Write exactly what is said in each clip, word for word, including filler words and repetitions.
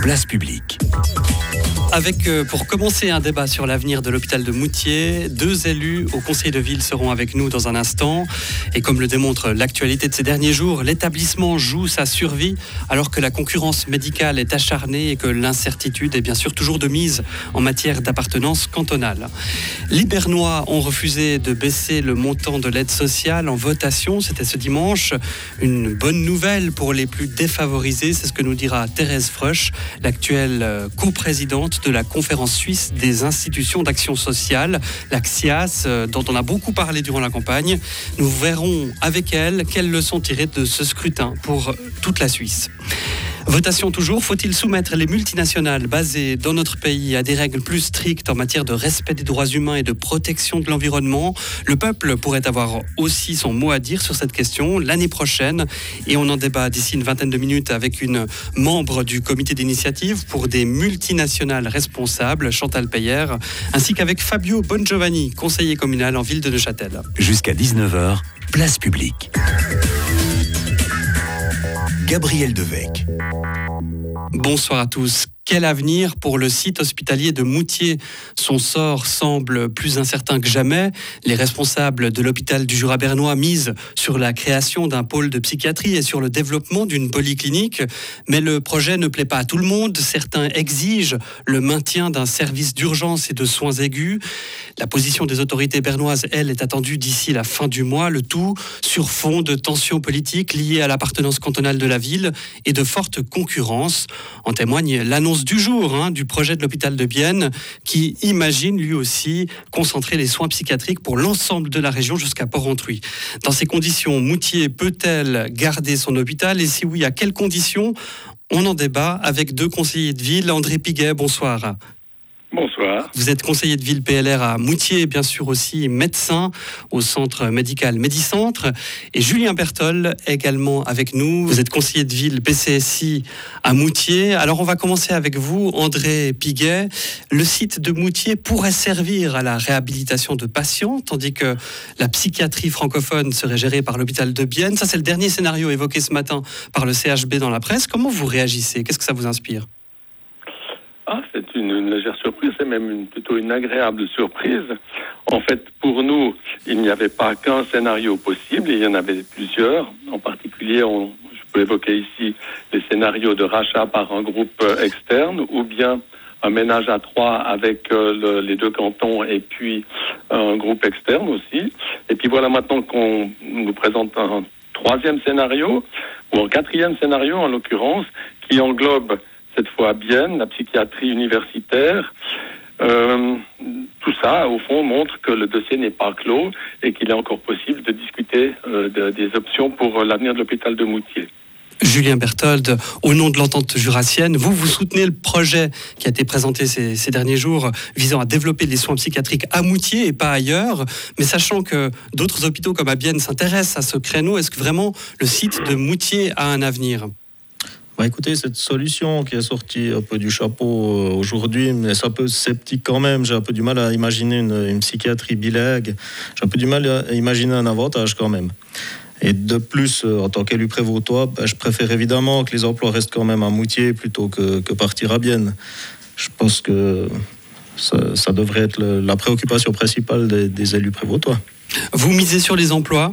Place publique. Avec, euh, pour commencer, un débat sur l'avenir de l'hôpital de Moutier. Deux élus au conseil de ville seront avec nous dans un instant. Et comme le démontre l'actualité de ces derniers jours, l'établissement joue sa survie alors que la concurrence médicale est acharnée et que l'incertitude est bien sûr toujours de mise en matière d'appartenance cantonale. Les Bernois ont refusé de baisser le montant de l'aide sociale en votation. C'était ce dimanche. Une bonne nouvelle pour les plus défavorisés. C'est ce que nous dira Thérèse Frösch, l'actuelle coprésidente de la conférence suisse des institutions d'action sociale, la C I A S, dont on a beaucoup parlé durant la campagne. Nous verrons avec elle quelles leçons tirer de ce scrutin pour toute la Suisse. Votation toujours, faut-il soumettre les multinationales basées dans notre pays à des règles plus strictes en matière de respect des droits humains et de protection de l'environnement? Le peuple pourrait avoir aussi son mot à dire sur cette question l'année prochaine et on en débat d'ici une vingtaine de minutes avec une membre du comité d'initiative pour des multinationales responsables, Chantal Peyer, ainsi qu'avec Fabio Bongiovanni, conseiller communal en ville de Neuchâtel. Jusqu'à dix-neuf heures, place publique. Gabriel Devecq. Bonsoir à tous. Quel avenir pour le site hospitalier de Moutier? Son sort semble plus incertain que jamais. Les responsables de l'hôpital du Jura bernois misent sur la création d'un pôle de psychiatrie et sur le développement d'une polyclinique. Mais le projet ne plaît pas à tout le monde. Certains exigent le maintien d'un service d'urgence et de soins aigus. La position des autorités bernoises, elle, est attendue d'ici la fin du mois. Le tout sur fond de tensions politiques liées à l'appartenance cantonale de la ville et de forte concurrence. En témoigne l'annonce du jour hein, du projet de l'hôpital de Bienne qui imagine lui aussi concentrer les soins psychiatriques pour l'ensemble de la région jusqu'à Porrentruy. Dans ces conditions, Moutier peut-elle garder son hôpital et si oui, à quelles conditions? On en débat avec deux conseillers de ville. André Piguet, bonsoir. Bonsoir. Vous êtes conseiller de ville P L R à Moutier et bien sûr aussi médecin au centre médical Médicentre. Et Julien Bertol également avec nous. Vous êtes conseiller de ville P C S I à Moutier. Alors on va commencer avec vous, André Piguet. Le site de Moutier pourrait servir à la réhabilitation de patients, tandis que la psychiatrie francophone serait gérée par l'hôpital de Bienne. Ça c'est le dernier scénario évoqué ce matin par le C H B dans la presse. Comment vous réagissez? Qu'est-ce que ça vous inspire? Ah, c'est une, une légère surprise, c'est même une, plutôt une agréable surprise. En fait, pour nous, il n'y avait pas qu'un scénario possible, il y en avait plusieurs. En particulier, on, je peux évoquer ici les scénarios de rachat par un groupe externe ou bien un ménage à trois avec euh, le, les deux cantons et puis un groupe externe aussi. Et puis voilà maintenant qu'on nous présente un troisième scénario, ou un quatrième scénario en l'occurrence, qui englobe cette fois à Bienne, la psychiatrie universitaire. Euh, tout ça, au fond, montre que le dossier n'est pas clos et qu'il est encore possible de discuter euh, de, des options pour l'avenir de l'hôpital de Moutier. Julien Berthold, au nom de l'entente jurassienne, vous, vous soutenez le projet qui a été présenté ces, ces derniers jours visant à développer les soins psychiatriques à Moutier et pas ailleurs. Mais sachant que d'autres hôpitaux comme à Bienne s'intéressent à ce créneau, est-ce que vraiment le site de Moutier a un avenir ? Bah écoutez, cette solution qui est sortie un peu du chapeau aujourd'hui, mais c'est un peu sceptique quand même. J'ai un peu du mal à imaginer une, une psychiatrie bilingue. J'ai un peu du mal à imaginer un avantage quand même. Et de plus, en tant qu'élu prévôtois, bah, je préfère évidemment que les emplois restent quand même à Moutier plutôt que, que partir à Bienne. Je pense que ça, ça devrait être le, la préoccupation principale des, des élus prévôtois. Vous misez sur les emplois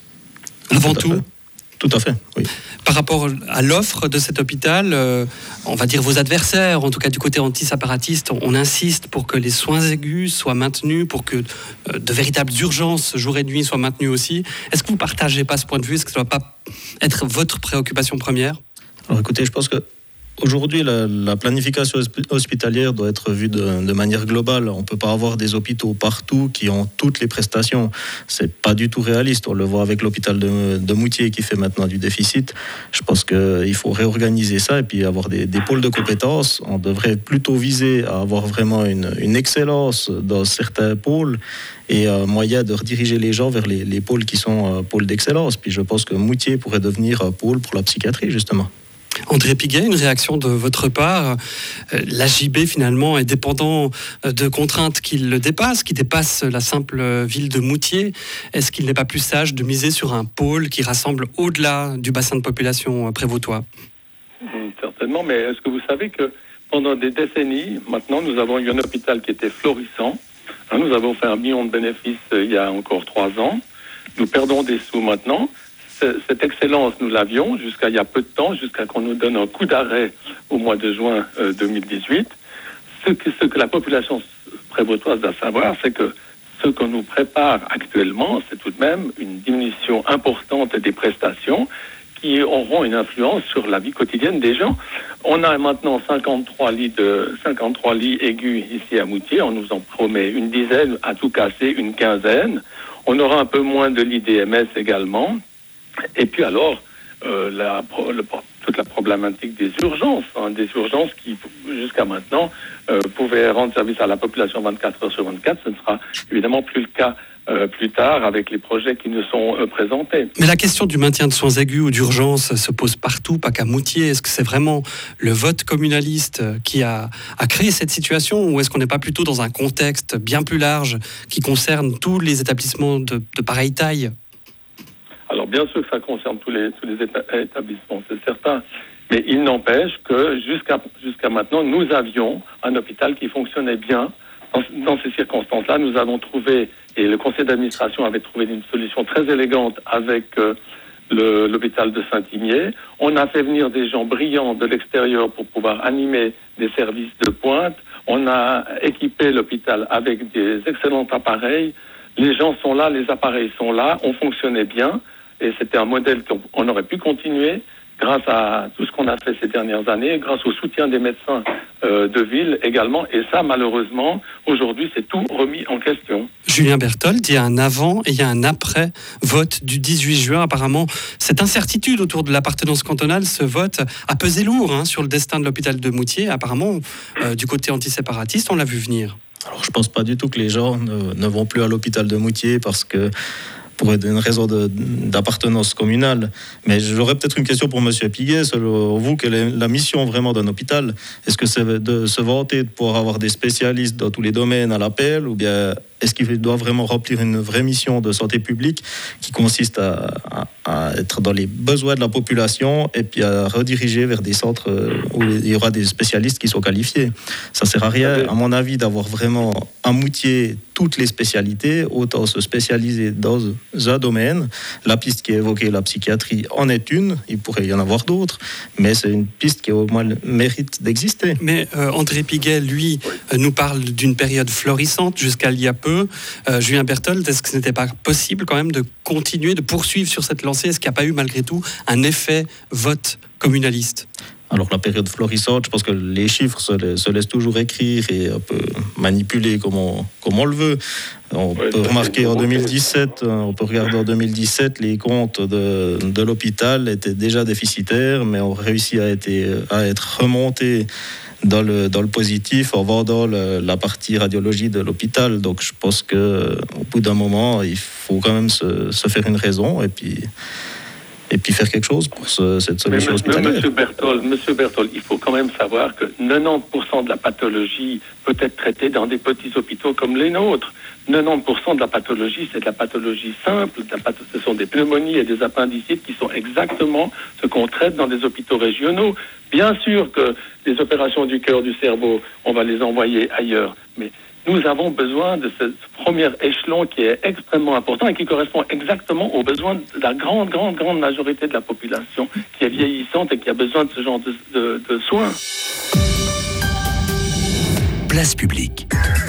avant tout, tout Tout à fait, oui. Par rapport à l'offre de cet hôpital, euh, on va dire vos adversaires, en tout cas du côté anti-séparatiste, on insiste pour que les soins aigus soient maintenus, pour que euh, de véritables urgences jour et nuit soient maintenues aussi. Est-ce que vous ne partagez pas ce point de vue? Est-ce que ça ne doit pas être votre préoccupation première? Alors écoutez, je pense que aujourd'hui, la, la planification hospitalière doit être vue de, de manière globale. On ne peut pas avoir des hôpitaux partout qui ont toutes les prestations. Ce n'est pas du tout réaliste. On le voit avec l'hôpital de, de Moutier qui fait maintenant du déficit. Je pense qu'il faut réorganiser ça et puis avoir des, des pôles de compétences. On devrait plutôt viser à avoir vraiment une, une excellence dans certains pôles et un moyen de rediriger les gens vers les, les pôles qui sont euh, pôles d'excellence. Puis je pense que Moutier pourrait devenir un pôle pour la psychiatrie, justement. André Piguet, une réaction de votre part. L'A J B, finalement, est dépendant de contraintes qui le dépassent, qui dépassent la simple ville de Moutier. Est-ce qu'il n'est pas plus sage de miser sur un pôle qui rassemble au-delà du bassin de population prévôtois ? certainement, mais est-ce que vous savez que pendant des décennies, maintenant, nous avons eu un hôpital qui était florissant. Hein, nous avons fait un million de bénéfices euh, il y a encore trois ans. Nous perdons des sous maintenant. C- cette excellence, nous l'avions jusqu'à il y a peu de temps, jusqu'à qu'on nous donne un coup d'arrêt au mois de juin euh, deux mille dix-huit. Ce que, ce que la population prévôtoise doit savoir, c'est que ce qu'on nous prépare actuellement, c'est tout de même une diminution importante des prestations qui auront une influence sur la vie quotidienne des gens. On a maintenant cinquante-trois lits de cinquante-trois lits aigus ici à Moutier. On nous en promet une dizaine, à tout casser une quinzaine. On aura un peu moins de lits D M S également. Et puis alors, euh, la, le, toute la problématique des urgences, hein, des urgences qui, jusqu'à maintenant, euh, pouvaient rendre service à la population vingt-quatre heures sur vingt-quatre. Ce ne sera évidemment plus le cas Euh, plus tard avec les projets qui nous sont euh, présentés. Mais la question du maintien de soins aigus ou d'urgence se pose partout, pas qu'à Moutier. Est-ce que c'est vraiment le vote communaliste qui a, a créé cette situation, ou est-ce qu'on n'est pas plutôt dans un contexte bien plus large qui concerne tous les établissements de, de pareille taille ? Alors bien sûr que ça concerne tous les, tous les éta- établissements, c'est certain. Mais il n'empêche que jusqu'à, jusqu'à maintenant, nous avions un hôpital qui fonctionnait bien. Dans, dans ces circonstances-là, nous avons trouvé, et le conseil d'administration avait trouvé une solution très élégante avec euh, le, l'hôpital de Saint-Imier. On a fait venir des gens brillants de l'extérieur pour pouvoir animer des services de pointe. On a équipé l'hôpital avec des excellents appareils. Les gens sont là, les appareils sont là, on fonctionnait bien. Et c'était un modèle qu'on aurait pu continuer grâce à tout ce qu'on a fait ces dernières années, grâce au soutien des médecins euh, de ville également. Et ça, malheureusement, aujourd'hui, c'est tout remis en question. Julien Berthold, il y a un avant et il y a un après vote du dix-huit juin. Apparemment, cette incertitude autour de l'appartenance cantonale, ce vote a pesé lourd hein, sur le destin de l'hôpital de Moutier. Apparemment, euh, du côté antiséparatiste, on l'a vu venir. Alors, je ne pense pas du tout que les gens ne, ne vont plus à l'hôpital de Moutier parce que pour une raison de, d'appartenance communale. Mais j'aurais peut-être une question pour M. Piguet. Selon vous, quelle est la mission vraiment d'un hôpital ? Est-ce que c'est de se vanter de pouvoir avoir des spécialistes dans tous les domaines à l'appel, ou bien est-ce qu'il doit vraiment remplir une vraie mission de santé publique qui consiste à, à, à être dans les besoins de la population et puis à rediriger vers des centres où il y aura des spécialistes qui sont qualifiés ? Ça ne sert à rien, à mon avis, d'avoir vraiment à Moutier toutes les spécialités, autant se spécialiser dans un domaine. La piste qui est évoquée, la psychiatrie, en est une, il pourrait y en avoir d'autres, mais c'est une piste qui au moins le mérite d'exister. Mais euh, André Piguet, lui, euh, nous parle d'une période florissante jusqu'à il y a peu. Euh, Julien Berthold, est-ce que ce n'était pas possible quand même de continuer, de poursuivre sur cette lancée ? Est-ce qu'il n'y a pas eu malgré tout un effet vote communaliste ? Alors la période florissante, je pense que les chiffres se, laissent, se laissent toujours écrire et on peut manipuler comme on, comme on le veut. On ouais, peut remarquer en deux mille dix-sept, on peut regarder en deux mille dix-sept, les comptes de, de l'hôpital étaient déjà déficitaires, mais ont réussi à, été, à être remontés dans le, dans le positif en vendant le, la partie radiologie de l'hôpital. Donc je pense qu'au bout d'un moment, il faut quand même se, se faire une raison et puis... et puis faire quelque chose pour ce, cette solution hospitalière. Monsieur Berthold, Monsieur Berthold, il faut quand même savoir que quatre-vingt-dix pour cent de la pathologie peut être traitée dans des petits hôpitaux comme les nôtres. quatre-vingt-dix pour cent de la pathologie, c'est de la pathologie simple. De la path- ce sont des pneumonies et des appendicites qui sont exactement ce qu'on traite dans des hôpitaux régionaux. Bien sûr que les opérations du cœur, du cerveau, on va les envoyer ailleurs, mais nous avons besoin de ce premier échelon qui est extrêmement important et qui correspond exactement aux besoins de la grande, grande, grande majorité de la population qui est vieillissante et qui a besoin de ce genre de, de, de soins. Place publique.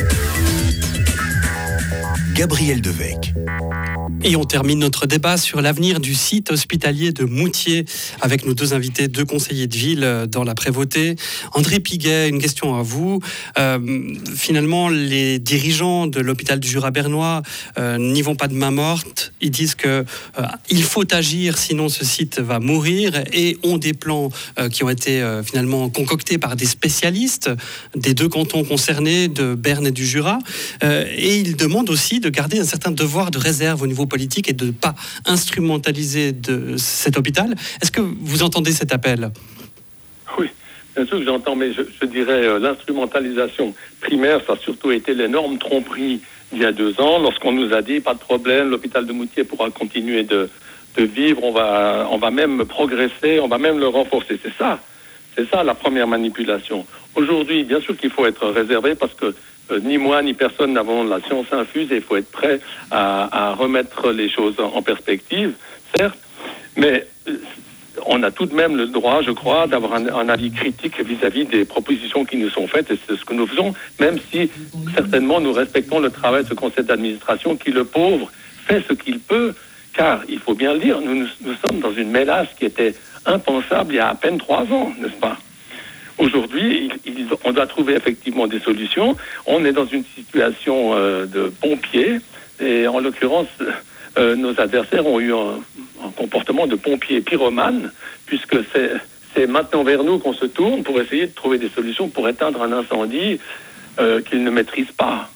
Gabriel Devecq. Et on termine notre débat sur l'avenir du site hospitalier de Moutier avec nos deux invités, deux conseillers de ville dans la prévôté. André Piguet, une question à vous. Euh, finalement, les dirigeants de l'hôpital du Jura bernois euh, n'y vont pas de main morte. Ils disent qu'il euh, faut agir, sinon ce site va mourir, et ont des plans euh, qui ont été euh, finalement concoctés par des spécialistes des deux cantons concernés, de Berne et du Jura. Euh, et ils demandent aussi de garder un certain devoir de réserve au niveau politique et de ne pas instrumentaliser de cet hôpital. Est-ce que vous entendez cet appel ? Oui, bien sûr que j'entends, mais je, je dirais euh, l'instrumentalisation primaire, ça a surtout été l'énorme tromperie il y a deux ans, lorsqu'on nous a dit, pas de problème, l'hôpital de Moutier pourra continuer de, de vivre, on va, on va même progresser, on va même le renforcer. C'est ça. C'est ça la première manipulation. Aujourd'hui, bien sûr qu'il faut être réservé parce que euh, ni moi ni personne n'avons la science infuse et il faut être prêt à, à remettre les choses en perspective, certes, mais euh, on a tout de même le droit, je crois, d'avoir un, un avis critique vis-à-vis des propositions qui nous sont faites, et c'est ce que nous faisons, même si certainement nous respectons le travail de ce conseil d'administration qui, le pauvre, fait ce qu'il peut, car, il faut bien le dire, nous, nous, nous sommes dans une mélasse qui était impensable il y a à peine trois ans, n'est-ce pas ? Aujourd'hui, il, il, on doit trouver effectivement des solutions. On est dans une situation euh, de pompiers, et en l'occurrence, euh, nos adversaires ont eu un, un comportement de pompiers pyromanes, puisque c'est, c'est maintenant vers nous qu'on se tourne pour essayer de trouver des solutions pour éteindre un incendie euh, qu'ils ne maîtrisent pas.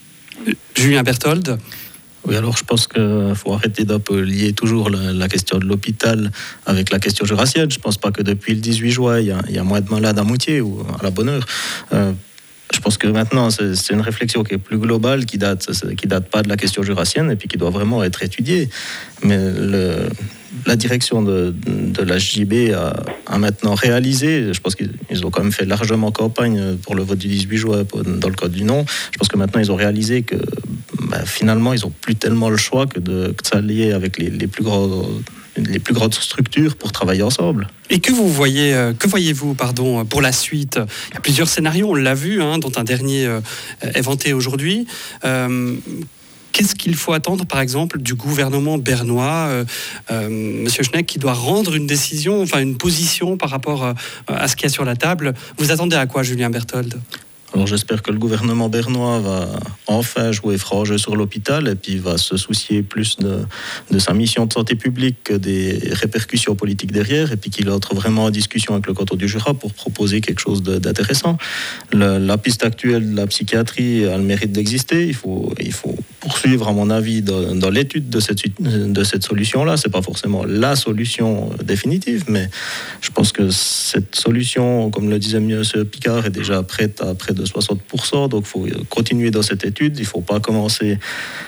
Julien Berthold. Oui, alors je pense qu'il faut arrêter d'un peu lier toujours la, la question de l'hôpital avec la question jurassienne. Je ne pense pas que depuis le dix-huit juin, il y a, il y a moins de malades à Moutier ou à la bonne heure. Euh, je pense que maintenant, c'est, c'est une réflexion qui est plus globale, qui date, qui date pas de la question jurassienne et puis qui doit vraiment être étudiée. Mais le, la direction de, de la J B a, a maintenant réalisé, je pense qu'ils ils ont quand même fait largement campagne pour le vote du dix-huit juin dans le code du non. Je pense que maintenant, ils ont réalisé que ben, finalement, ils n'ont plus tellement le choix que de, que de s'allier avec les, les plus gros... les plus grandes structures pour travailler ensemble. Et que vous voyez, que voyez-vous, pardon, pour la suite ? Il y a plusieurs scénarios, on l'a vu, hein, dont un dernier euh, inventé aujourd'hui. Euh, Qu'est-ce qu'il faut attendre, par exemple, du gouvernement bernois, euh, euh, Monsieur Schneck, qui doit rendre une décision, enfin une position par rapport euh, à ce qu'il y a sur la table ? Vous attendez à quoi, Julien Berthold ? Alors j'espère que le gouvernement bernois va enfin jouer franc jeu sur l'hôpital et puis va se soucier plus de, de sa mission de santé publique que des répercussions politiques derrière, et puis qu'il entre vraiment en discussion avec le canton du Jura pour proposer quelque chose de, d'intéressant. Le, la piste actuelle de la psychiatrie a le mérite d'exister. Il faut, il faut poursuivre, à mon avis, dans, dans l'étude de cette, de cette solution-là. C'est pas forcément la solution définitive, mais je pense que cette solution, comme le disait M. Picard, est déjà prête à près de soixante pour cent, donc il faut continuer dans cette étude. Il ne faut pas commencer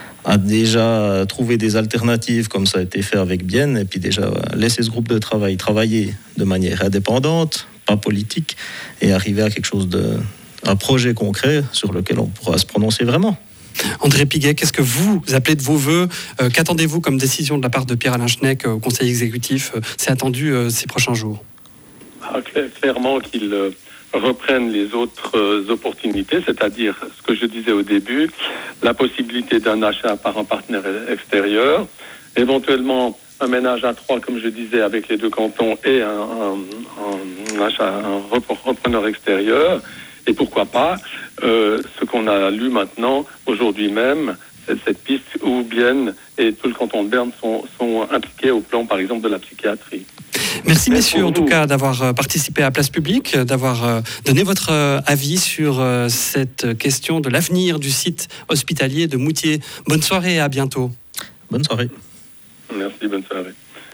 à déjà trouver des alternatives comme ça a été fait avec Bienne, et puis déjà laisser ce groupe de travail travailler de manière indépendante, pas politique, et arriver à quelque chose de, un projet concret sur lequel on pourra se prononcer vraiment. André Piguet, qu'est-ce que vous appelez de vos voeux ? euh, Qu'attendez-vous comme décision de la part de Pierre-Alain Schneck au Conseil exécutif ? C'est attendu euh, ces prochains jours. Ah, clairement qu'il euh, reprennent les autres euh, opportunités, c'est-à-dire ce que je disais au début, la possibilité d'un achat par un partenaire extérieur, éventuellement un ménage à trois, comme je disais, avec les deux cantons et un, un, un achat, un repreneur extérieur, et pourquoi pas euh, ce qu'on a lu maintenant, aujourd'hui même, c'est cette piste où Bienne et tout le canton de Berne sont, sont impliqués au plan, par exemple, de la psychiatrie. Merci messieurs en tout cas d'avoir participé à Place Publique, d'avoir donné votre avis sur cette question de l'avenir du site hospitalier de Moutier. Bonne soirée et à bientôt. Bonne soirée. Merci, bonne soirée.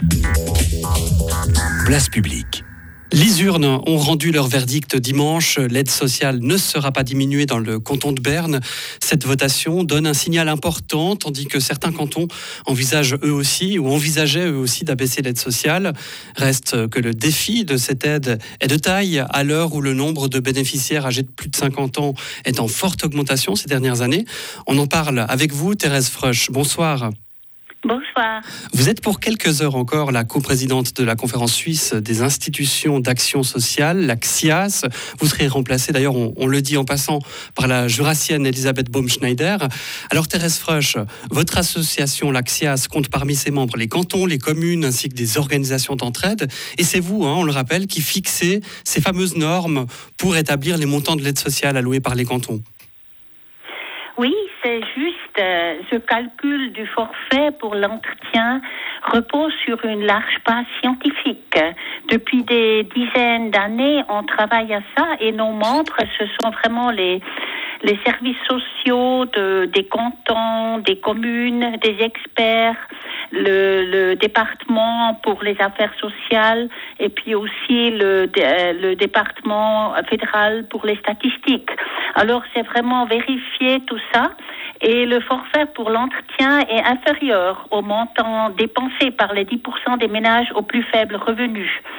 Place Publique. Les urnes ont rendu leur verdict dimanche. L'aide sociale ne sera pas diminuée dans le canton de Berne. Cette votation donne un signal important, tandis que certains cantons envisagent eux aussi, ou envisageaient eux aussi d'abaisser l'aide sociale. Reste que le défi de cette aide est de taille à l'heure où le nombre de bénéficiaires âgés de plus de cinquante ans est en forte augmentation ces dernières années. On en parle avec vous, Thérèse Frösch. Bonsoir. Bonsoir. Vous êtes pour quelques heures encore la coprésidente de la conférence suisse des institutions d'action sociale, la C I A S. Vous serez remplacée, d'ailleurs, on, on le dit en passant, par la jurassienne Elisabeth Baumschneider. Alors Thérèse Frösch, votre association, la C I A S, compte parmi ses membres les cantons, les communes, ainsi que des organisations d'entraide. Et c'est vous, hein, on le rappelle, qui fixez ces fameuses normes pour établir les montants de l'aide sociale alloués par les cantons. Oui, c'est juste. Euh, ce calcul du forfait pour l'entretien repose sur une large base scientifique. Depuis des dizaines d'années, on travaille à ça et nos membres, ce sont vraiment les, les services sociaux de, des cantons, des communes, des experts, le, le département pour les affaires sociales et puis aussi le, le département fédéral pour les statistiques. Alors, c'est vraiment vérifier tout ça. Et le forfait pour l'entretien est inférieur au montant dépensé par les dix pour cent des ménages aux plus faibles revenus.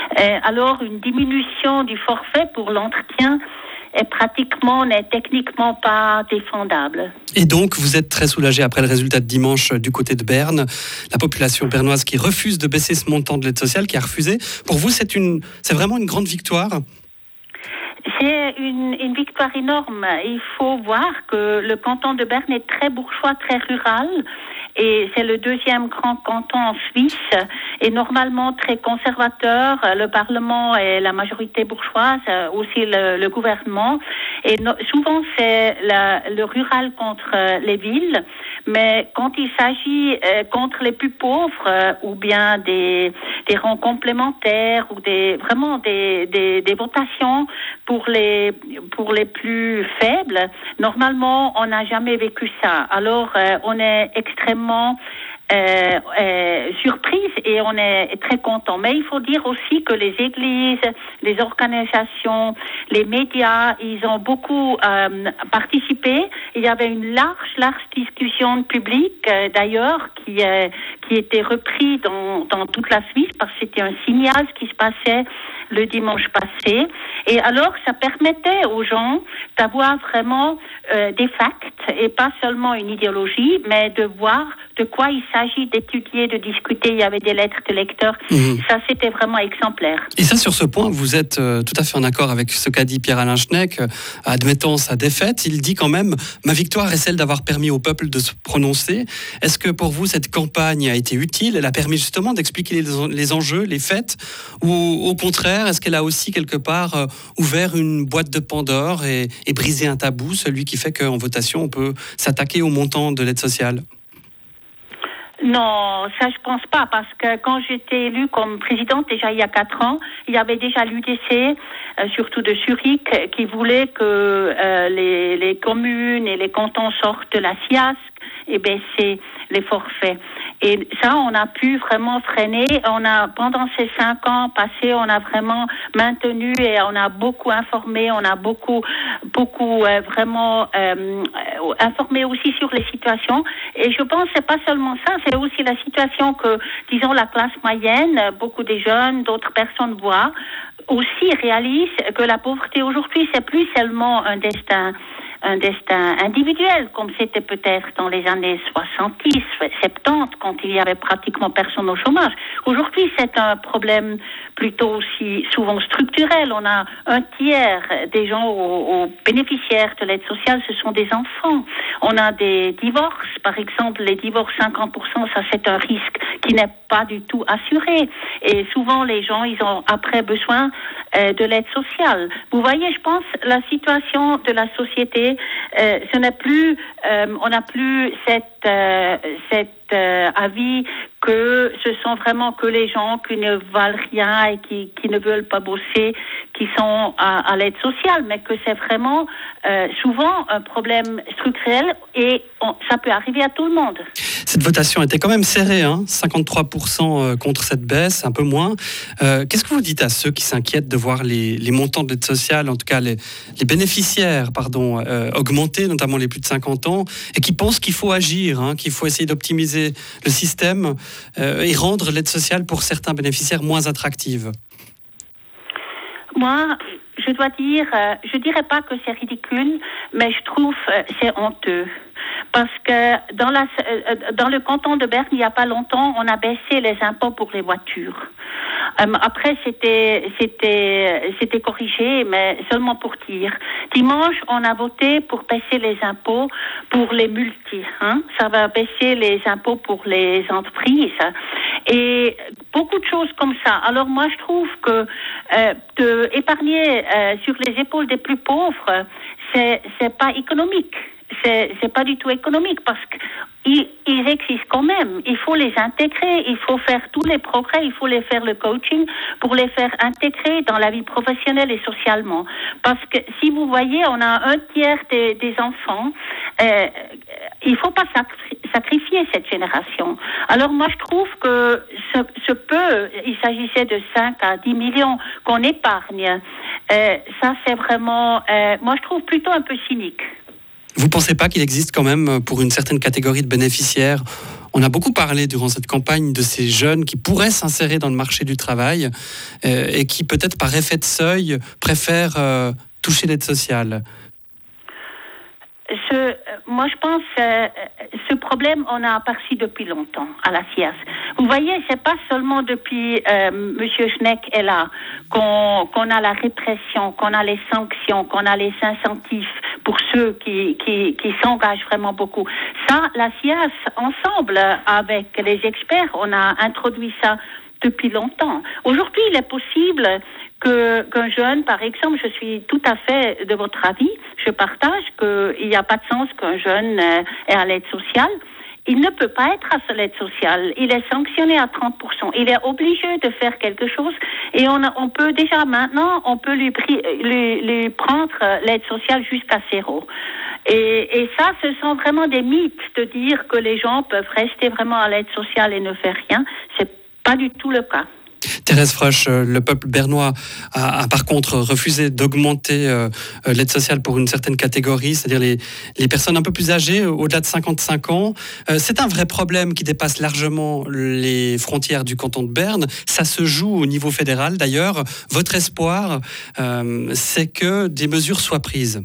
Euh, alors, une diminution du forfait pour l'entretien est pratiquement, n'est techniquement pas défendable. Et donc, vous êtes très soulagé après le résultat de dimanche du côté de Berne. La population bernoise qui refuse de baisser ce montant de l'aide sociale, qui a refusé. Pour vous, c'est, une, c'est vraiment une grande victoire ? C'est une, une victoire énorme. Il faut voir que le canton de Berne est très bourgeois, très rural. Et c'est le deuxième grand canton en Suisse et normalement très conservateur. Le Parlement et la majorité bourgeoise, aussi le, le gouvernement. Et no, souvent c'est la, le rural contre les villes. Mais quand il s'agit euh, contre les plus pauvres euh, ou bien des, des rangs complémentaires ou des, vraiment des, des, des votations pour les, pour les plus faibles, normalement on n'a jamais vécu ça. Alors euh, on est extrêmement Euh, euh, surprise et on est très content. Mais il faut dire aussi que les églises, les organisations, les médias, ils ont beaucoup euh, participé. Il y avait une large, large discussion publique, euh, d'ailleurs, qui, euh, qui était repris dans, dans toute la Suisse parce que c'était un signal ce qui se passait le dimanche passé. Et alors, ça permettait aux gens d'avoir vraiment euh, des facts et pas seulement une idéologie, mais de voir de quoi il s'agit d'étudier, de discuter. Il y avait des lettres de lecteurs. Mmh. Ça, c'était vraiment exemplaire. Et ça, sur ce point, vous êtes euh, tout à fait en accord avec ce qu'a dit Pierre-Alain Schneck. Euh, admettant sa défaite, il dit quand même « Ma victoire est celle d'avoir permis au peuple de se prononcer ». Est-ce que pour vous, cette campagne a été utile ? Elle a permis justement d'expliquer les, les enjeux, les faits ? Ou au contraire, est-ce qu'elle a aussi quelque part euh, ouvert une boîte de Pandore et, et brisé un tabou, celui qui fait qu'en votation, on peut s'attaquer au montant de l'aide sociale ? Non, ça je pense pas, parce que quand j'étais élue comme présidente, déjà il y a quatre ans, il y avait déjà l'U D C, euh, surtout de Zurich, qui voulait que euh, les, les communes et les cantons sortent de la S I A S C et baisser les forfaits. Et ça, on a pu vraiment freiner. On a, pendant ces cinq ans passés, on a vraiment maintenu et on a beaucoup informé. On a beaucoup, beaucoup euh, vraiment euh, informé aussi sur les situations. Et je pense que c'est pas seulement ça, c'est aussi la situation que, disons, la classe moyenne, beaucoup des jeunes, d'autres personnes voient, aussi réalisent que la pauvreté aujourd'hui, c'est plus seulement un destin. un destin individuel, comme c'était peut-être dans les années soixante-dix, soixante-dix, quand il y avait pratiquement personne au chômage. Aujourd'hui, c'est un problème plutôt aussi souvent structurel. On a un tiers des gens aux, aux bénéficiaires de l'aide sociale, ce sont des enfants. On a des divorces, par exemple, les divorces cinquante pour cent, ça c'est un risque qui n'est pas du tout assuré. Et souvent, les gens, ils ont après besoin euh, de l'aide sociale. Vous voyez, je pense, la situation de la société, Euh, ce n'est plus, euh, on n'a plus cette, euh, cette euh, avis que ce sont vraiment que les gens qui ne valent rien et qui, qui ne veulent pas bosser, qui sont à, à l'aide sociale, mais que c'est vraiment euh, souvent un problème structurel et on, ça peut arriver à tout le monde. Cette votation était quand même serrée, hein, cinquante-trois pour cent contre cette baisse, un peu moins. Euh, qu'est-ce que vous dites à ceux qui s'inquiètent de voir les, les montants de l'aide sociale, en tout cas les, les bénéficiaires, pardon, euh, augmenter, notamment les plus de cinquante ans, et qui pensent qu'il faut agir, hein, qu'il faut essayer d'optimiser le système euh, et rendre l'aide sociale pour certains bénéficiaires moins attractive? Moi, je dois dire, euh, je dirais pas que c'est ridicule, mais je trouve euh, c'est honteux. Parce que dans, la, euh, dans le canton de Berne, il n'y a pas longtemps, on a baissé les impôts pour les voitures. Euh, après, c'était, c'était, c'était corrigé, mais seulement pour dire. Dimanche, on a voté pour baisser les impôts pour les multis. Hein? Ça va baisser les impôts pour les entreprises. Et beaucoup de choses comme ça. Alors moi, je trouve que euh, de épargner euh, sur les épaules des plus pauvres, c'est, c'est pas économique. C'est, c'est pas du tout économique parce qu'ils ils existent quand même. Il faut les intégrer, il faut faire tous les progrès, il faut les faire le coaching pour les faire intégrer dans la vie professionnelle et socialement. Parce que si vous voyez, on a un tiers des, des enfants, euh, il faut pas sacri- sacrifier cette génération. Alors moi, je trouve que ce, ce peu, il s'agissait de cinq à dix millions qu'on épargne. Euh, ça, c'est vraiment, euh, moi, je trouve plutôt un peu cynique. Vous ne pensez pas qu'il existe quand même, pour une certaine catégorie de bénéficiaires, On a beaucoup parlé durant cette campagne de ces jeunes qui pourraient s'insérer dans le marché du travail euh, et qui peut-être par effet de seuil préfèrent euh, toucher l'aide sociale. Ce, moi, je pense euh, ce problème, on a aperçu depuis longtemps à la C I A S. Vous voyez, c'est pas seulement depuis euh, Monsieur Schneck est là qu'on, qu'on a la répression, qu'on a les sanctions, qu'on a les incentives pour ceux qui, qui, qui s'engagent vraiment beaucoup. Ça, la C I A S, ensemble avec les experts, on a introduit ça depuis longtemps. Aujourd'hui, il est possible que, qu'un jeune, par exemple, je suis tout à fait de votre avis, je partage qu'il n'y a pas de sens qu'un jeune euh, ait à l'aide sociale. Il ne peut pas être à l'aide sociale. Il est sanctionné à trente pour cent. Il est obligé de faire quelque chose. Et on, a, on peut déjà maintenant, on peut lui, lui, lui prendre l'aide sociale jusqu'à zéro. Et, et ça, ce sont vraiment des mythes de dire que les gens peuvent rester vraiment à l'aide sociale et ne faire rien. C'est pas du tout le cas. Thérèse Frosch, le peuple bernois a, a par contre refusé d'augmenter euh, l'aide sociale pour une certaine catégorie, c'est-à-dire les, les personnes un peu plus âgées, au-delà de cinquante-cinq ans. Euh, c'est un vrai problème qui dépasse largement les frontières du canton de Berne. Ça se joue au niveau fédéral d'ailleurs. Votre espoir, euh, c'est que des mesures soient prises.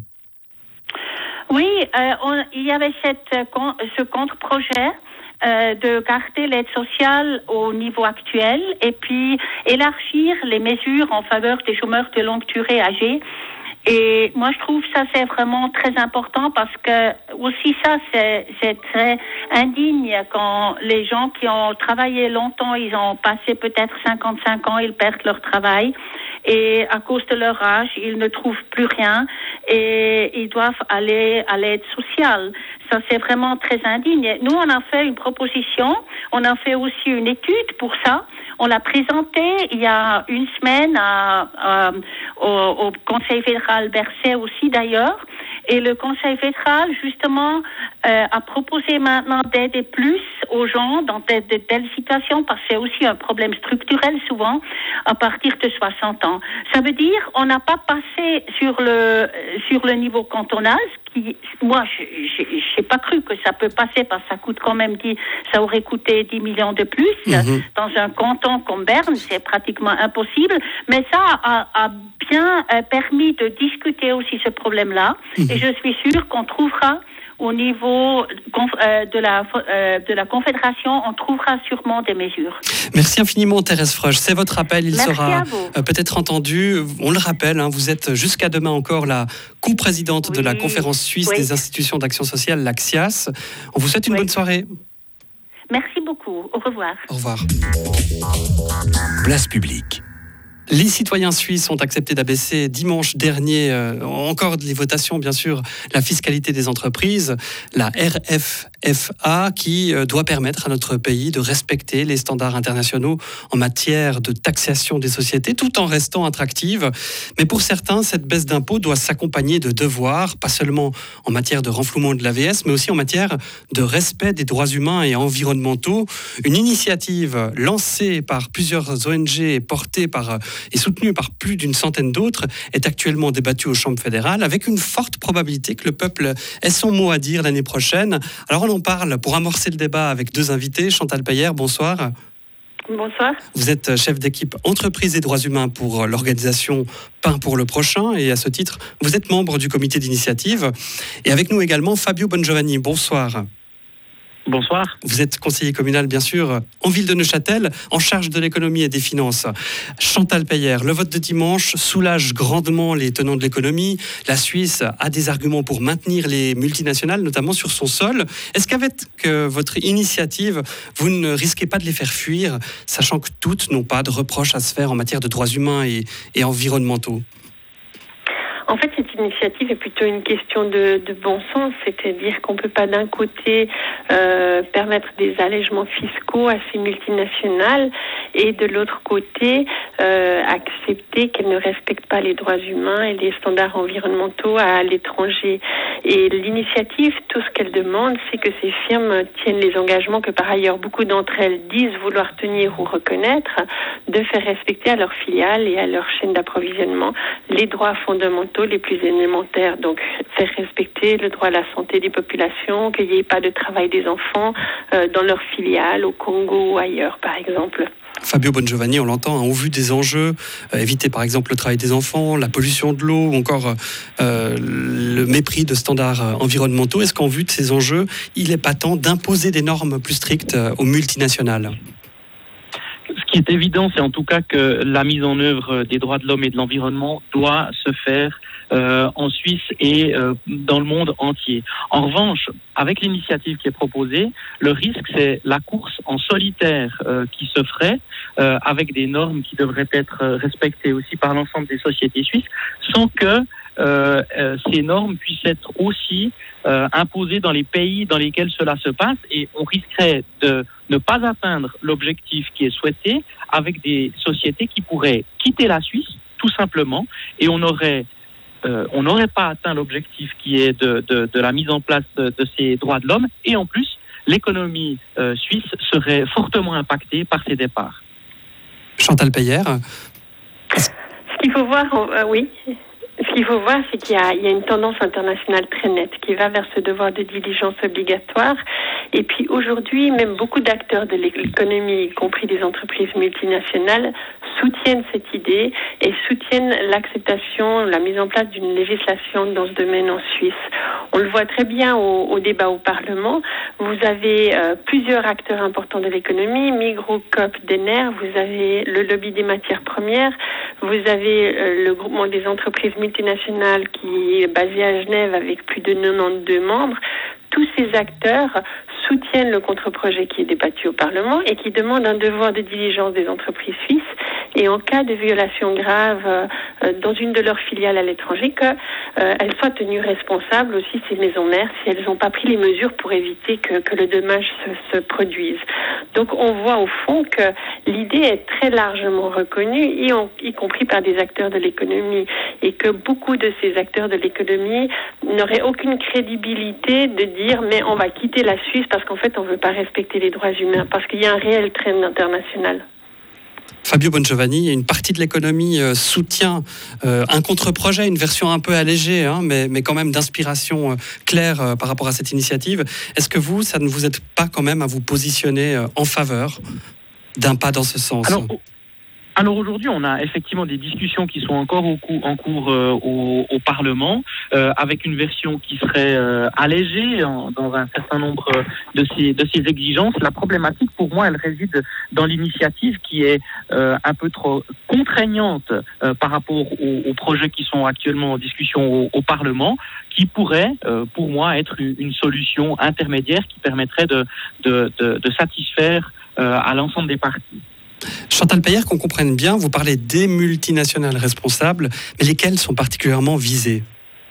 Oui, euh, on, il y avait cette, ce contre-projet Euh, de garder l'aide sociale au niveau actuel et puis élargir les mesures en faveur des chômeurs de longue durée âgés. Et moi, je trouve ça, c'est vraiment très important parce que aussi ça, c'est, c'est très indigne quand les gens qui ont travaillé longtemps, ils ont passé peut-être cinquante-cinq ans, ils perdent leur travail et à cause de leur âge, ils ne trouvent plus rien et ils doivent aller à l'aide sociale. Ça, c'est vraiment très indigne. Nous, on a fait une proposition, on a fait aussi une étude pour ça. On l'a présentée il y a une semaine à, à, au, au Conseil fédéral bercé aussi d'ailleurs. Et le Conseil fédéral, justement, euh, a proposé maintenant d'aider plus aux gens dans de, de telles situations, parce que c'est aussi un problème structurel souvent, à partir de soixante ans. Ça veut dire on n'a pas passé sur le sur le niveau cantonal, qui, moi, je n'ai pas cru que ça peut passer, parce que ça coûte quand même dix, ça aurait coûté dix millions de plus. Mmh. Dans un canton comme Berne, c'est pratiquement impossible. Mais ça a, a bien euh, permis de discuter aussi ce problème-là. Mmh. Et je suis sûre qu'on trouvera au niveau euh, de, la, euh, de la Confédération, on trouvera sûrement des mesures. Merci infiniment Thérèse Frosch. C'est votre appel, il Merci sera euh, peut-être entendu. On le rappelle, hein, vous êtes jusqu'à demain encore la coprésidente oui. de la Conférence suisse oui. des institutions d'action sociale, la C I A S. On vous souhaite une oui. bonne soirée. Merci beaucoup. Au revoir. Au revoir. Place publique. Les citoyens suisses ont accepté d'abaisser dimanche dernier, euh, encore les votations bien sûr, la fiscalité des entreprises, la R F F A, qui euh, doit permettre à notre pays de respecter les standards internationaux en matière de taxation des sociétés, tout en restant attractive. Mais pour certains, cette baisse d'impôt doit s'accompagner de devoirs, pas seulement en matière de renflouement de l'A V S, mais aussi en matière de respect des droits humains et environnementaux. Une initiative lancée par plusieurs O N G et portée par et soutenu par plus d'une centaine d'autres, est actuellement débattu aux chambres fédérales, avec une forte probabilité que le peuple ait son mot à dire l'année prochaine. Alors on en parle pour amorcer le débat avec deux invités. Chantal Payer, bonsoir. Bonsoir. Vous êtes chef d'équipe entreprise et droits humains pour l'organisation Pain pour le prochain, et à ce titre, vous êtes membre du comité d'initiative. Et avec nous également Fabio Bongiovanni, bonsoir. Bonsoir. Vous êtes conseiller communal, bien sûr, en ville de Neuchâtel, en charge de l'économie et des finances. Chantal Payer, le vote de dimanche soulage grandement les tenants de l'économie. La Suisse a des arguments pour maintenir les multinationales, notamment sur son sol. Est-ce qu'avec euh, votre initiative, vous ne risquez pas de les faire fuir, sachant que toutes n'ont pas de reproches à se faire en matière de droits humains et, et environnementaux ? En fait, cette initiative est plutôt une question de, de bon sens, c'est-à-dire qu'on ne peut pas d'un côté euh, permettre des allègements fiscaux à ces multinationales et de l'autre côté euh, accepter qu'elles ne respectent pas les droits humains et les standards environnementaux à l'étranger. Et l'initiative, tout ce qu'elle demande, c'est que ces firmes tiennent les engagements que par ailleurs beaucoup d'entre elles disent vouloir tenir ou reconnaître, de faire respecter à leurs filiales et à leur chaîne d'approvisionnement les droits fondamentaux fondamentaux, les plus élémentaires. Donc, faire respecter le droit à la santé des populations, qu'il n'y ait pas de travail des enfants euh, dans leurs filiales, au Congo ou ailleurs, par exemple. Fabio Bongiovanni, on l'entend, hein, au vu des enjeux, euh, éviter par exemple le travail des enfants, la pollution de l'eau ou encore euh, le mépris de standards euh, environnementaux, est-ce qu'en vue de ces enjeux, il n'est pas temps d'imposer des normes plus strictes euh, aux multinationales ? Ce qui est évident, c'est en tout cas que la mise en œuvre des droits de l'homme et de l'environnement doit se faire euh, en Suisse et euh, dans le monde entier. En revanche, avec l'initiative qui est proposée, le risque, c'est la course en solitaire euh, qui se ferait euh, avec des normes qui devraient être respectées aussi par l'ensemble des sociétés suisses, sans que Euh, euh, ces normes puissent être aussi euh, imposées dans les pays dans lesquels cela se passe, et on risquerait de ne pas atteindre l'objectif qui est souhaité avec des sociétés qui pourraient quitter la Suisse tout simplement, et on aurait euh, on n'aurait pas atteint l'objectif qui est de, de, de la mise en place de ces droits de l'homme, et en plus l'économie euh, suisse serait fortement impactée par ces départs. Chantal Peyer. Ce qu'il faut voir, euh, oui. Ce qu'il faut voir, c'est qu'il y a, il y a une tendance internationale très nette qui va vers ce devoir de diligence obligatoire. Et puis aujourd'hui, même beaucoup d'acteurs de l'économie, y compris des entreprises multinationales, soutiennent cette idée et soutiennent l'acceptation, la mise en place d'une législation dans ce domaine en Suisse. On le voit très bien au, au débat au Parlement. Vous avez euh, plusieurs acteurs importants de l'économie, Migros, Coop, Denner, vous avez le lobby des matières premières, vous avez euh, le groupement des entreprises multinationales qui est basé à Genève avec plus de quatre-vingt-douze membres. Tous ces acteurs soutiennent le contre-projet qui est débattu au Parlement et qui demande un devoir de diligence des entreprises suisses, et en cas de violation grave euh, dans une de leurs filiales à l'étranger, qu'elles euh, soient tenues responsables aussi, ces maisons mères, si elles n'ont pas pris les mesures pour éviter que, que le dommage se, se produise. Donc on voit au fond que l'idée est très largement reconnue, y, en, y compris par des acteurs de l'économie, et que beaucoup de ces acteurs de l'économie n'auraient aucune crédibilité de dire mais on va quitter la Suisse parce qu'en fait on ne veut pas respecter les droits humains, parce qu'il y a un réel trend international. Fabio Bongiovanni, une partie de l'économie euh, soutient euh, un contre-projet, une version un peu allégée, hein, mais, mais quand même d'inspiration euh, claire euh, par rapport à cette initiative. Est-ce que vous, ça ne vous aide pas quand même à vous positionner euh, en faveur d'un pas dans ce sens ? Alors, Alors aujourd'hui, on a effectivement des discussions qui sont encore au cou- en cours euh, au, au Parlement, euh, avec une version qui serait euh, allégée en, dans un certain nombre de ces, de ces exigences. La problématique, pour moi, elle réside dans l'initiative qui est euh, un peu trop contraignante euh, par rapport aux, aux projets qui sont actuellement en discussion au, au Parlement, qui pourrait, euh, pour moi, être une, une solution intermédiaire qui permettrait de, de, de, de satisfaire euh, à l'ensemble des parties. Chantal Peyer, qu'on comprenne bien, vous parlez des multinationales responsables, mais lesquelles sont particulièrement visées ?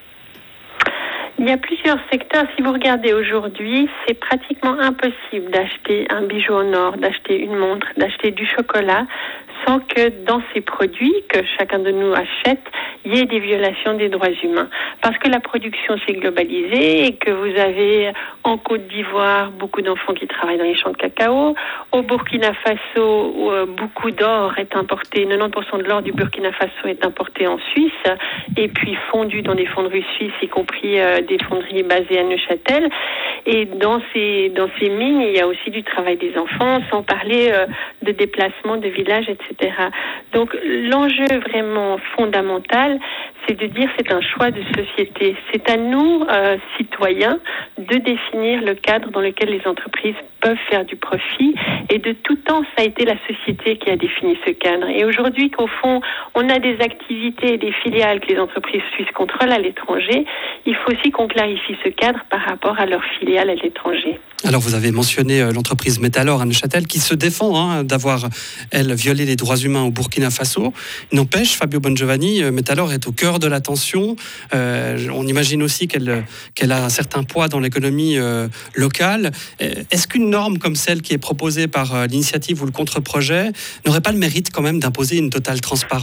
Il y a plusieurs secteurs. Si vous regardez aujourd'hui, c'est pratiquement impossible d'acheter un bijou en or, d'acheter une montre, d'acheter du chocolat, sans que dans ces produits que chacun de nous achète, il y ait des violations des droits humains. Parce que la production s'est globalisée et que vous avez en Côte d'Ivoire beaucoup d'enfants qui travaillent dans les champs de cacao. Au Burkina Faso, où beaucoup d'or est importé, quatre-vingt-dix pour cent de l'or du Burkina Faso est importé en Suisse et puis fondu dans des fonderies suisses, y compris euh, des fonderies basées à Neuchâtel. Et dans ces, dans ces mines, il y a aussi du travail des enfants, sans parler euh, de déplacement de villages, et cetera. Donc l'enjeu vraiment fondamental, c'est de dire c'est un choix de société. C'est à nous, euh, citoyens, de définir le cadre dans lequel les entreprises peuvent faire du profit. Et de tout temps, ça a été la société qui a défini ce cadre. Et aujourd'hui, qu'au fond, on a des activités et des filiales que les entreprises suisses contrôlent à l'étranger, il faut aussi qu'on clarifie ce cadre par rapport à leurs filiales à l'étranger. Alors vous avez mentionné l'entreprise Metalor à Neuchâtel qui se défend hein, d'avoir, elle, violé les droits humains au Burkina Faso. N'empêche, Fabio Bongiovanni, Metalor est au cœur de l'attention. Euh, on imagine aussi qu'elle, qu'elle a un certain poids dans l'économie euh, locale. Est-ce qu'une norme comme celle qui est proposée par euh, l'initiative ou le contre-projet n'aurait pas le mérite quand même d'imposer une totale transparence ?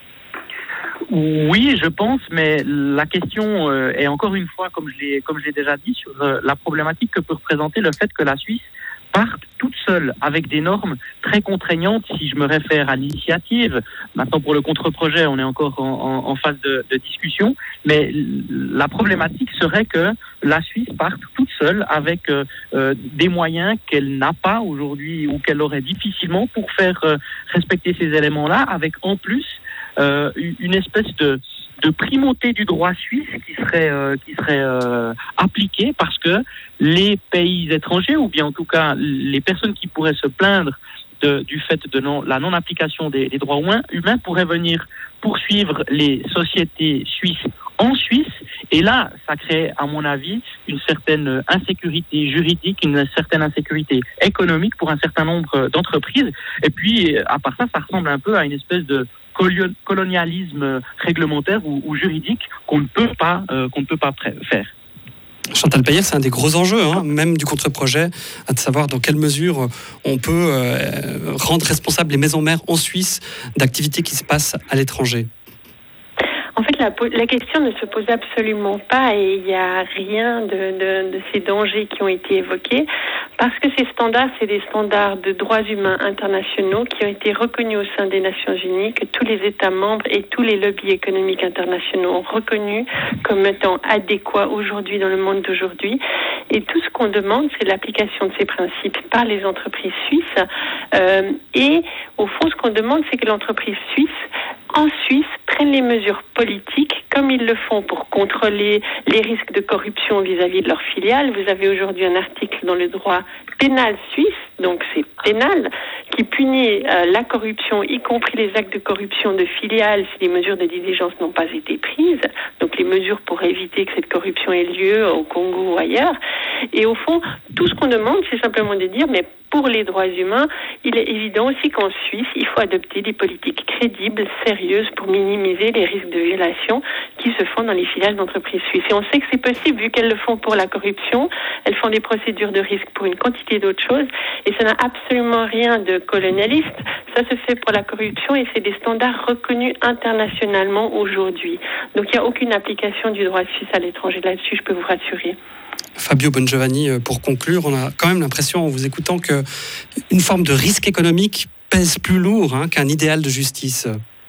Oui, je pense, mais la question euh, est encore une fois, comme je l'ai, comme je l'ai déjà dit, sur euh, la problématique que peut représenter le fait que la Suisse partent toutes seules avec des normes très contraignantes. Si je me réfère à l'initiative, maintenant pour le contre-projet, on est encore en, en, en phase de, de discussion, mais la problématique serait que la Suisse parte toute seule avec euh, euh, des moyens qu'elle n'a pas aujourd'hui ou qu'elle aurait difficilement pour faire euh, respecter ces éléments-là, avec en plus euh, une espèce de de primauté du droit suisse qui serait euh, qui serait euh, appliquée, parce que les pays étrangers, ou bien en tout cas les personnes qui pourraient se plaindre de, du fait de non, la non-application des, des droits humains, humains pourraient venir poursuivre les sociétés suisses en Suisse, et là ça crée à mon avis une certaine insécurité juridique, une certaine insécurité économique pour un certain nombre d'entreprises, et puis à part ça, ça ressemble un peu à une espèce de colonialisme réglementaire ou, ou juridique qu'on ne peut pas, euh, qu'on ne peut pas faire. Chantal Peyer, c'est un des gros enjeux, hein, même du contre-projet, à de savoir dans quelle mesure on peut euh, rendre responsables les maisons mères en Suisse d'activités qui se passent à l'étranger. En fait, la, la question ne se pose absolument pas, et il n'y a rien de, de, de ces dangers qui ont été évoqués, parce que ces standards, c'est des standards de droits humains internationaux qui ont été reconnus au sein des Nations Unies, que tous les États membres et tous les lobbies économiques internationaux ont reconnus comme étant adéquats aujourd'hui dans le monde d'aujourd'hui. Et tout ce qu'on demande, c'est l'application de ces principes par les entreprises suisses. Euh, et au fond, ce qu'on demande, c'est que l'entreprise suisse, en Suisse, prennent les mesures politiques comme ils le font pour contrôler les risques de corruption vis-à-vis de leurs filiales. Vous avez aujourd'hui un article dans le droit pénal suisse, donc c'est pénal, qui punit euh, la corruption, y compris les actes de corruption de filiales si les mesures de diligence n'ont pas été prises, donc les mesures pour éviter que cette corruption ait lieu au Congo ou ailleurs. Et au fond, tout ce qu'on demande, c'est simplement de dire, mais pour les droits humains, il est évident aussi qu'en Suisse, il faut adopter des politiques crédibles, sérieuses, pour minimiser les risques de violation qui se font dans les filiales d'entreprises suisses. Et on sait que c'est possible, vu qu'elles le font pour la corruption, elles font des procédures de risque pour une quantité d'autres choses, et ça n'a absolument rien de colonialiste. Ça se fait pour la corruption, et c'est des standards reconnus internationalement aujourd'hui. Donc il n'y a aucune application du droit suisse à l'étranger là-dessus, je peux vous rassurer. Fabio Bongiovanni, pour conclure, on a quand même l'impression en vous écoutant qu'une forme de risque économique pèse plus lourd hein, qu'un idéal de justice.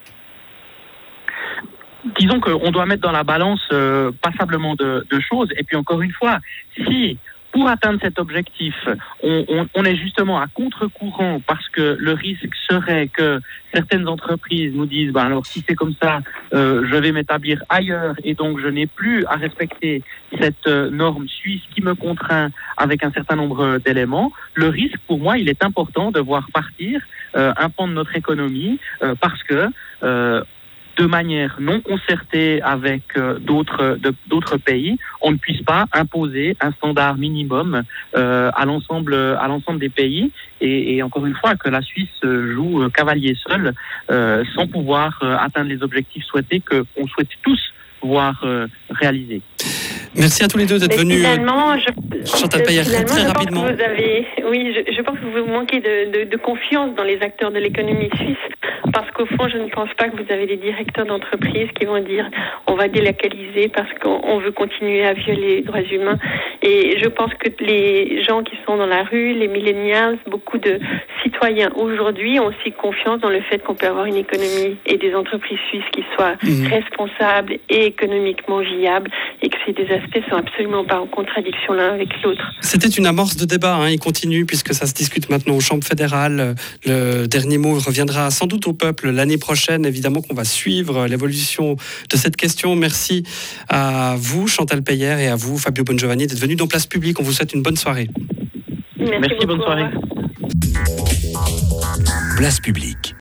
Disons qu'on doit mettre dans la balance euh, passablement de, de choses, et puis encore une fois, si pour atteindre cet objectif, on, on, on est justement à contre-courant, parce que le risque serait que certaines entreprises nous disent ben alors si c'est comme ça, euh, je vais m'établir ailleurs, et donc je n'ai plus à respecter cette euh, norme suisse qui me contraint avec un certain nombre d'éléments. Le risque, pour moi, il est important de voir partir euh, un pan de notre économie, euh, parce que euh, de manière non concertée avec euh, d'autres, de, d'autres pays, on ne puisse pas imposer un standard minimum euh, à l'ensemble, à l'ensemble des pays. Et, et encore une fois, que la Suisse joue euh, cavalier seul, euh, sans pouvoir euh, atteindre les objectifs souhaités qu'on souhaite tous voir euh, réalisés. Merci à tous les deux d'être venus. Finalement, je, Chantal Peyer, très je rapidement. Pense que vous avez, oui, je, je pense que vous manquez de, de, de confiance dans les acteurs de l'économie suisse, parce qu'au fond, je ne pense pas que vous avez des directeurs d'entreprise qui vont dire on va délocaliser parce qu'on veut continuer à violer les droits humains. Et je pense que les gens qui sont dans la rue, les millennials, beaucoup de citoyens aujourd'hui ont aussi confiance dans le fait qu'on peut avoir une économie et des entreprises suisses qui soient mmh. responsables et économiquement viables, et que ces deux aspects sont absolument pas en contradiction l'un avec l'autre. C'était une amorce de débat, hein, il continue puisque ça se discute maintenant aux chambres fédérales. Le dernier mot reviendra sans doute au peuple l'année prochaine. Évidemment qu'on va suivre l'évolution de cette question. Merci à vous, Chantal Peyer, et à vous, Fabio Bongiovanni, d'être venus dans Place Publique. On vous souhaite une bonne soirée. Merci, Merci beaucoup, bonne soirée. Place Publique.